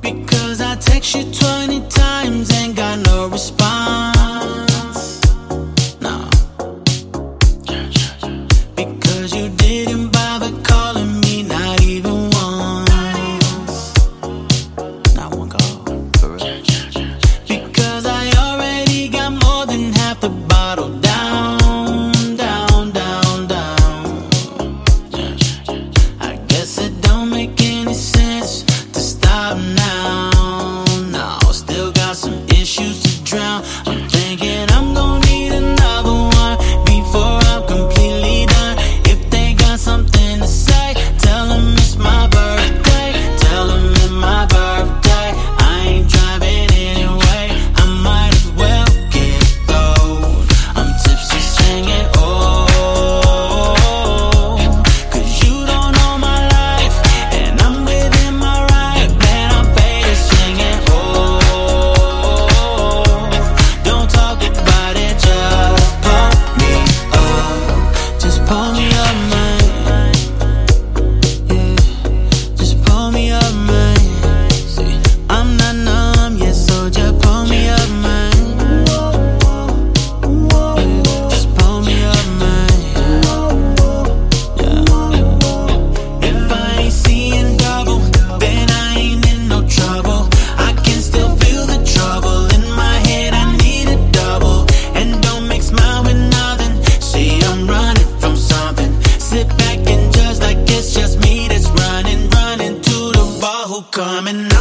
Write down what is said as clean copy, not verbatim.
Because I text you 20 times, ain't got no response. No. Because you didn't bother calling me, not even once. Not one call, for real. Because I already got more than half the bottle down, down, down, down. I guess it don't make any sense to stop now. No, still got some issues to drown. I'm thinking I'm gonna need another one before I'm completely done. If they got something to say, tell them it's my birthday. Tell them it's my birthday. I ain't driving anyway, I might as well get low. I'm tipsy singing, oh, 'cause you don't know my life, and I'm within my right. Man, I'm faded singing, oh, don't talk about it, just pull me up. Just pull me up, man. Yeah, just pull me up, man. See, I'm not numb yet, so just pull me up, man. Yeah, just pull me up, man. Yeah. If I ain't seeing double, then I ain't in no trouble. I can still feel the trouble in my head, I need a double. And don't mix mine with nothing. See, I'm running from something. Sit back and judge like it's just me that's running to the ball who coming